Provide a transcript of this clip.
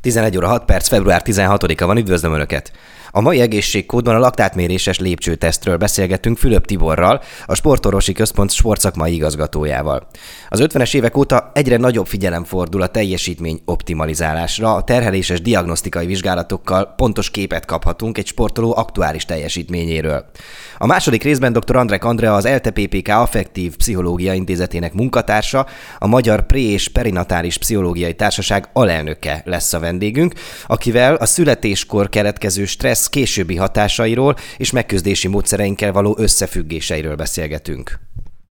11 óra 6 perc, február 16-a van, üdvözlöm Önöket! A mai egészségkódban a laktátméréses lépcsőtesztről beszélgettünk Fülöp Tiborral, a Sportorvosi Központ sportszakmai igazgatójával. Az 50-es évek óta egyre nagyobb figyelem fordul a teljesítmény optimalizálásra, a terheléses diagnosztikai vizsgálatokkal pontos képet kaphatunk egy sportoló aktuális teljesítményéről. A második részben dr. Andrek Andrea, az ELTE PPK Affektív Pszichológia Intézetének munkatársa, a Magyar Pré- és Perinatális Pszichológiai Társaság alelnöke lesz a vendégünk, akivel a születéskor keletkező stressz későbbi hatásairól és megküzdési módszereinkkel való összefüggéseiről beszélgetünk.